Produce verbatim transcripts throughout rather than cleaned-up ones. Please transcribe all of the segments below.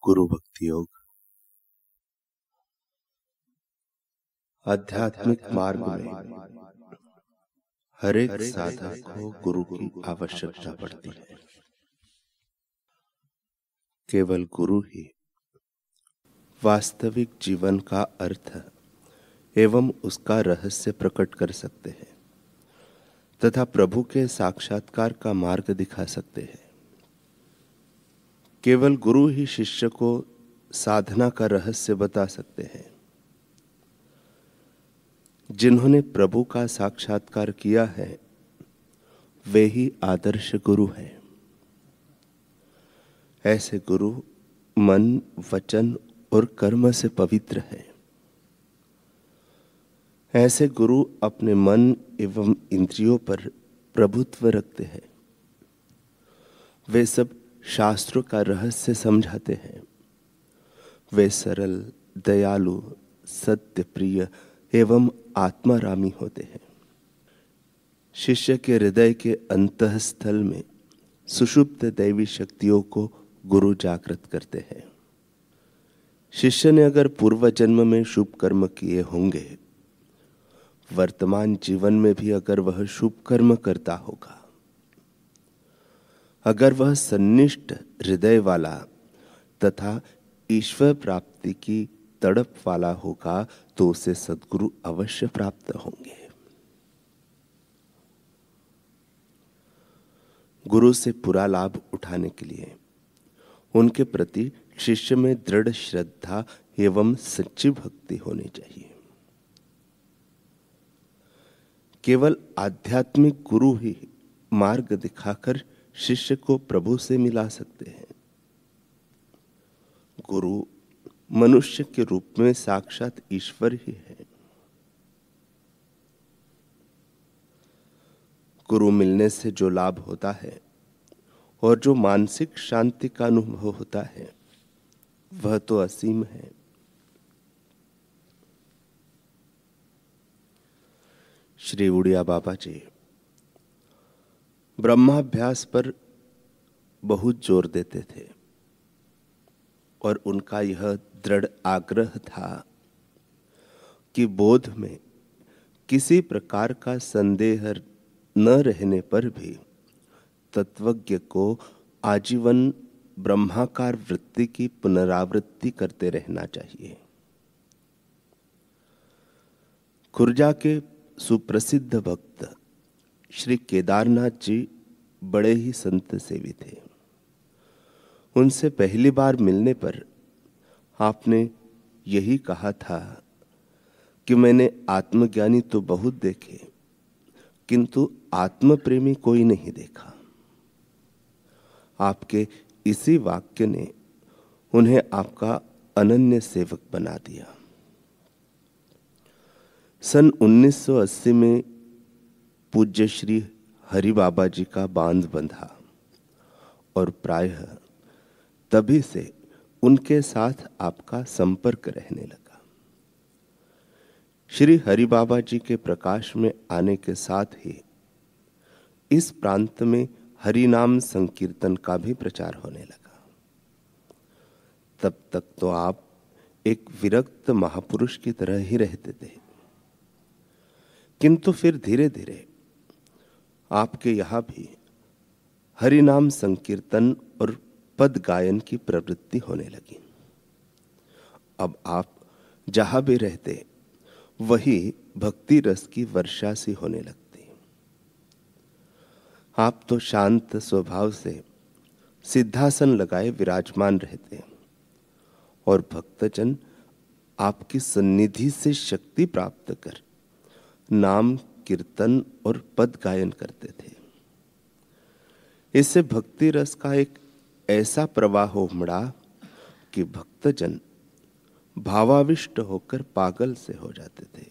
गुरु भक्ति योग। आध्यात्मिक मार्ग में हर एक साधक को गुरु की आवश्यकता पड़ती है। केवल गुरु ही वास्तविक जीवन का अर्थ एवं उसका रहस्य प्रकट कर सकते हैं तथा प्रभु के साक्षात्कार का मार्ग दिखा सकते हैं। केवल गुरु ही शिष्य को साधना का रहस्य बता सकते हैं। जिन्होंने प्रभु का साक्षात्कार किया है वे ही आदर्श गुरु हैं। ऐसे गुरु मन, वचन और कर्म से पवित्र हैं। ऐसे गुरु अपने मन एवं इंद्रियों पर प्रभुत्व रखते हैं। वे सब शास्त्रों का रहस्य समझाते हैं। वे सरल, दयालु, सत्य प्रिय एवं आत्मारामी होते हैं। शिष्य के हृदय के अंतःस्थल में सुषुप्त दैवी शक्तियों को गुरु जागृत करते हैं। शिष्य ने अगर पूर्व जन्म में शुभ कर्म किए होंगे, वर्तमान जीवन में भी अगर वह शुभ कर्म करता होगा, अगर वह सन्निष्ठ हृदय वाला तथा ईश्वर प्राप्ति की तड़प वाला होगा तो उसे सद्गुरु अवश्य प्राप्त होंगे। गुरु से पूरा लाभ उठाने के लिए उनके प्रति शिष्य में दृढ़ श्रद्धा एवं सच्ची भक्ति होनी चाहिए। केवल आध्यात्मिक गुरु ही मार्ग दिखाकर शिष्य को प्रभु से मिला सकते हैं। गुरु मनुष्य के रूप में साक्षात ईश्वर ही है। गुरु मिलने से जो लाभ होता है और जो मानसिक शांति का अनुभव होता है वह तो असीम है। श्री उड़िया बाबा जी ब्रह्माभ्यास पर बहुत जोर देते थे और उनका यह दृढ़ आग्रह था कि बोध में किसी प्रकार का संदेह न रहने पर भी तत्वज्ञ को आजीवन ब्रह्माकार वृत्ति की पुनरावृत्ति करते रहना चाहिए। खुर्जा के सुप्रसिद्ध भक्त श्री केदारनाथ जी बड़े ही संत सेवी थे। उनसे पहली बार मिलने पर आपने यही कहा था कि मैंने आत्मज्ञानी तो बहुत देखे किंतु आत्मप्रेमी कोई नहीं देखा। आपके इसी वाक्य ने उन्हें आपका अनन्य सेवक बना दिया। सन उन्नीस सौ अस्सी में पूज्य श्री हरि बाबा जी का बांध बंधा और प्रायः तभी से उनके साथ आपका संपर्क रहने लगा। श्री हरि बाबा जी के प्रकाश में आने के साथ ही इस प्रांत में हरि नाम संकीर्तन का भी प्रचार होने लगा। तब तक तो आप एक विरक्त महापुरुष की तरह ही रहते थे, किंतु फिर धीरे धीरे आपके यहां भी हरि नाम संकीर्तन और पद गायन की प्रवृत्ति होने लगी। अब आप जहां भी रहते वही भक्ति रस की वर्षा सी होने लगती। आप तो शांत स्वभाव से सिद्धासन लगाए विराजमान रहते और भक्तजन आपकी सन्निधि से शक्ति प्राप्त कर नाम, कीर्तन और पद गायन करते थे। इससे भक्ति रस का एक ऐसा प्रवाह उमड़ा कि भक्तजन भावाविष्ट होकर पागल से हो जाते थे।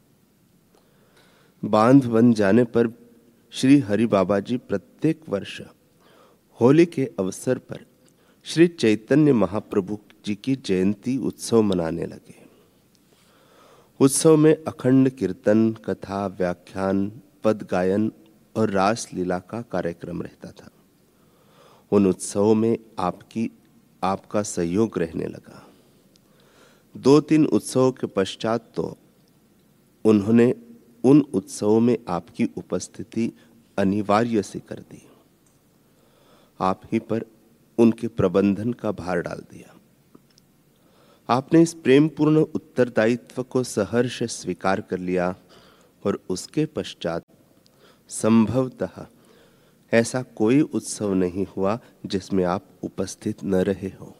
बांध बन जाने पर श्री हरि बाबा जी प्रत्येक वर्ष होली के अवसर पर श्री चैतन्य महाप्रभु जी की जयंती उत्सव मनाने लगे। उत्सव में अखंड कीर्तन, कथा, व्याख्यान, पद गायन और रास लीला का कार्यक्रम रहता था। उन उत्सवों में आपकी आपका सहयोग रहने लगा। दो तीन उत्सवों के पश्चात तो उन्होंने उन उत्सवों में आपकी उपस्थिति अनिवार्य सी कर दी। आप ही पर उनके प्रबंधन का भार डाल दिया। आपने इस प्रेमपूर्ण उत्तरदायित्व को सहर्ष स्वीकार कर लिया और उसके पश्चात संभवतः ऐसा कोई उत्सव नहीं हुआ जिसमें आप उपस्थित न रहे हो।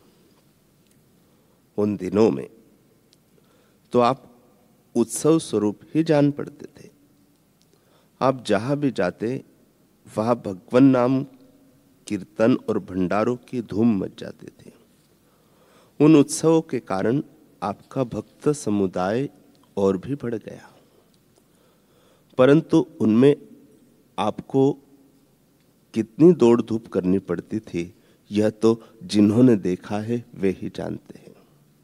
उन दिनों में तो आप उत्सव स्वरूप ही जान पड़ते थे। आप जहां भी जाते वहां भगवान नाम कीर्तन और भंडारों की धूम मच जाते थे। उन उत्सवों के कारण आपका भक्त समुदाय और भी बढ़ गया, परंतु उनमें आपको कितनी दौड़ धूप करनी पड़ती थी यह तो जिन्होंने देखा है वे ही जानते हैं।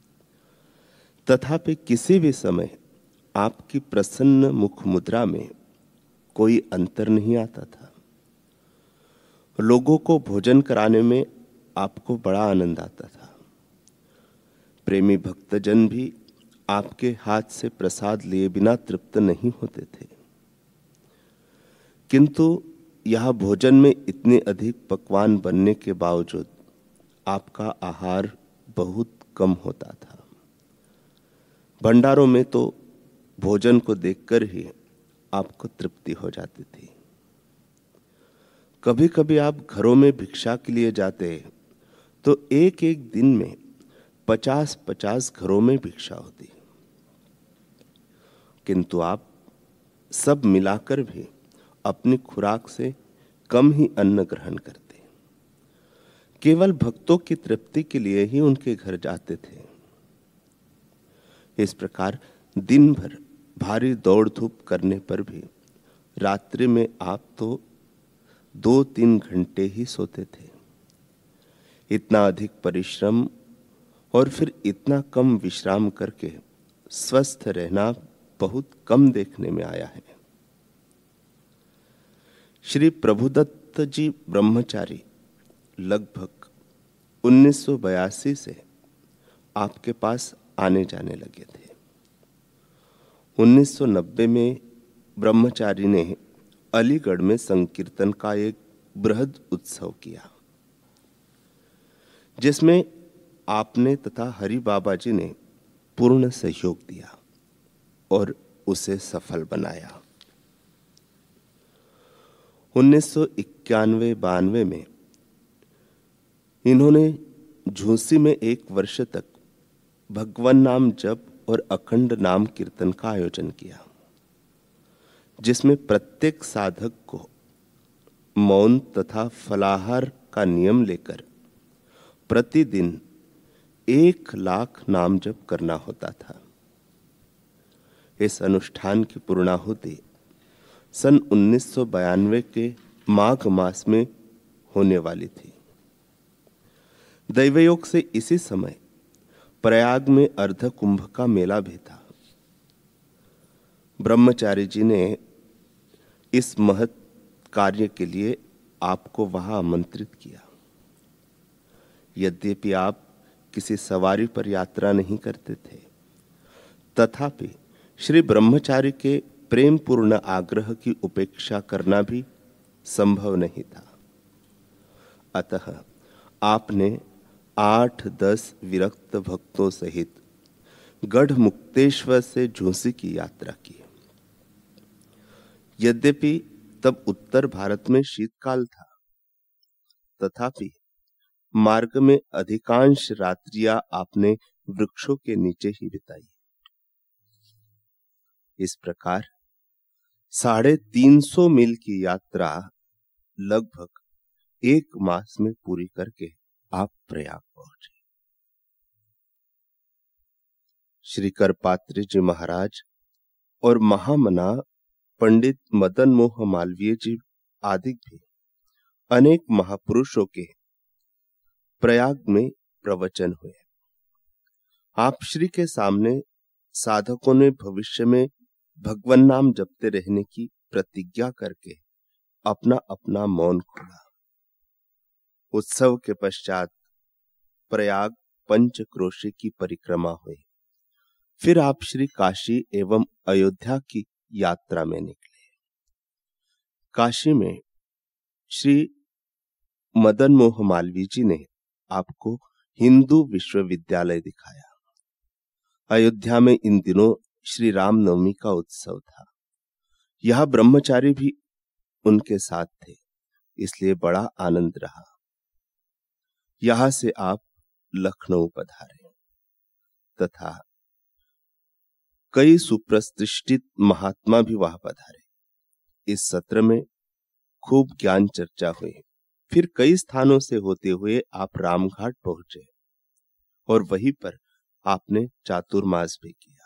तथापि किसी भी समय आपकी प्रसन्न मुख मुद्रा में कोई अंतर नहीं आता था। लोगों को भोजन कराने में आपको बड़ा आनंद आता था। प्रेमी भक्तजन भी आपके हाथ से प्रसाद लिए बिना तृप्त नहीं होते थे। किंतु यह भोजन में इतने अधिक पकवान बनने के बावजूद आपका आहार बहुत कम होता था। भंडारों में तो भोजन को देखकर ही आपको तृप्ति हो जाती थी। कभी कभी आप घरों में भिक्षा के लिए जाते तो एक एक दिन में पचास पचास घरों में भिक्षा होती, किंतु आप सब मिलाकर भी अपनी खुराक से कम ही अन्न ग्रहण करते। केवल भक्तों की तृप्ति के लिए ही उनके घर जाते थे। इस प्रकार दिन भर भारी दौड़ धूप करने पर भी रात्रि में आप तो दो तीन घंटे ही सोते थे। इतना अधिक परिश्रम और फिर इतना कम विश्राम करके स्वस्थ रहना बहुत कम देखने में आया है। श्री प्रभुदत्त जी ब्रह्मचारी लगभग उन्नीस सौ बयासी से आपके पास आने जाने लगे थे। उन्नीस सौ नब्बे में ब्रह्मचारी ने अलीगढ़ में संकीर्तन का एक बृहद उत्सव किया, जिसमें आपने तथा हरि बाबा जी ने पूर्ण सहयोग दिया और उसे सफल बनाया। उन्नीस सौ इक्यानवे बानवे में इन्होंने झूंसी में एक वर्ष तक भगवान नाम जप और अखंड नाम कीर्तन का आयोजन किया, जिसमें प्रत्येक साधक को मौन तथा फलाहार का नियम लेकर प्रतिदिन एक लाख नाम जप करना होता था। इस अनुष्ठान की पूर्णाहुति सन उन्नीस सौ बयानवे के माघ मास में होने वाली थी। दैवयोग से इसी समय प्रयाग में अर्ध कुंभ का मेला भी था। ब्रह्मचारी जी ने इस महत् कार्य के लिए आपको वहां आमंत्रित किया। यद्यपि आप किसी सवारी पर यात्रा नहीं करते थे, तथापि श्री ब्रह्मचारी के प्रेम पूर्ण आग्रह की उपेक्षा करना भी संभव नहीं था। अतः आपने आठ दस विरक्त भक्तों सहित गढ़ मुक्तेश्वर से झूंसी की यात्रा की। यद्यपि तब उत्तर भारत में शीतकाल था, तथापि मार्ग में अधिकांश रात्रियां आपने वृक्षों के नीचे ही बिताई। इस प्रकार साढ़े तीन सौ मील की यात्रा लगभग एक मास में पूरी करके आप प्रयाग पहुंचे। श्री करपात्री जी महाराज और महामना पंडित मदन मोह मालवीय जी आदि भी अनेक महापुरुषों के प्रयाग में प्रवचन हुए। आप श्री के सामने साधकों ने भविष्य में भगवान नाम जपते रहने की प्रतिज्ञा करके अपना अपना मौन खोला। उत्सव के पश्चात प्रयाग पंचक्रोशी की परिक्रमा हुई। फिर आप श्री काशी एवं अयोध्या की यात्रा में निकले। काशी में श्री मदन मोहन मालवीय जी ने आपको हिंदू विश्वविद्यालय दिखाया। अयोध्या में इन दिनों श्री रामनवमी का उत्सव था। यह ब्रह्मचारी भी उनके साथ थे, इसलिए बड़ा आनंद रहा। यहां से आप लखनऊ पधारे तथा कई सुप्रतिष्ठित महात्मा भी वहां पधारे। इस सत्र में खूब ज्ञान चर्चा हुई। फिर कई स्थानों से होते हुए आप रामघाट पहुंचे और वहीं पर आपने चातुर्मास भी किया।